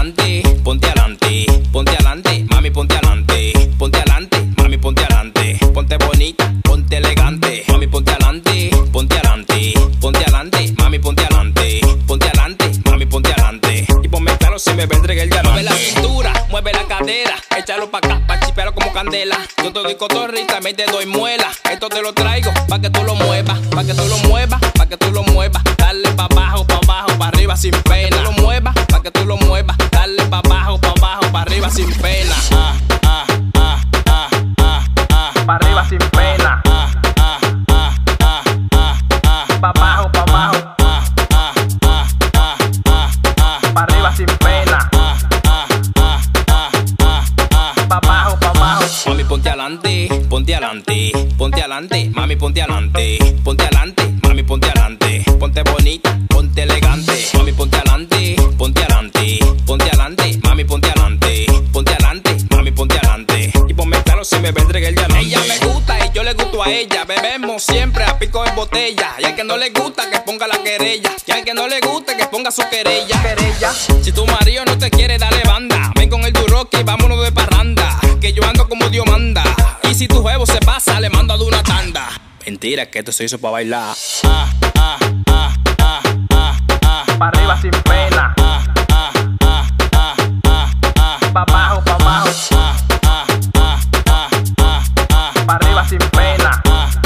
adelante, ponte adelante, ponte adelante, mami, ponte adelante, ponte adelante, mami, ponte adelante, ponte bonita, ponte elegante, mami, ponte adelante, ponte adelante, ponte adelante, mami, ponte adelante, ponte adelante, mami, ponte adelante, y ponme claro si me vendré el diamante. Mueve la cintura, mueve la cadera, échalo pa' acá, pa' chipearlo como candela. Yo te doy cotorra y también te doy muela. Esto te lo traigo pa' que tú lo muevas, pa' que tú lo muevas, pa' que tú lo muevas. Dale pa' abajo, pa' arriba sin pena. Pa' que tú lo muevas, pa' que tú lo muevas. Dale pa' abajo, pa' arriba sin pena. Pa' arriba sin pena. Pa' abajo, pa' arriba sin pena. Pa' abajo, mami, ponte adelante, ponte adelante, ponte adelante, mami, ponte adelante, ponte adelante, mami, ponte adelante, ponte bonita, ponte elegante, mami, ponte adelante, ponte adelante, ponte adelante, mami, ponte adelante, ponte adelante, mami, ponte adelante, y ponme claro si me vendré el diamante. Ella me gusta y yo le gusto a ella, bebemos siempre a pico de botella, y al que no le gusta que ponga la querella, y al que no le guste que ponga su querella. Si tu marido no te quiere, dale banda, ven con el Duroki, vámonos de parranda, que yo ando como Dios manda. Y si tu huevo se pasa, le mando a una tanda. Mentira, que esto se hizo pa' bailar. Pa' arriba sin pena. Pa' abajo, pa' arriba sin pena.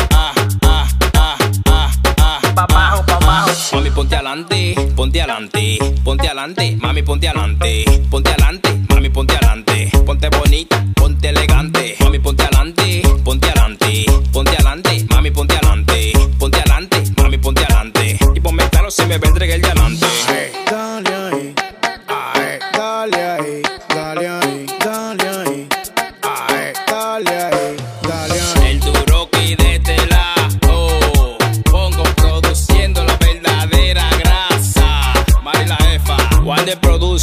Pa' abajo, mami, ponte adelante, ponte adelante, ponte adelante, mami, ponte adelante, ponte adelante, mami, ponte adelante, ponte bonita, ponte elegante, mami, ponte adelante, ponte adelante, ponte adelante, mami, ponte adelante, ponte adelante, mami, ponte adelante, y ponme claro si me vendré el diamante. Dale ahí, dale ahí, dale ahí, dale ahí, dale ahí, dale ahí. El Duroki de este lado, pongo produciendo la verdadera grasa. Mari la jefa, Juan de Produce.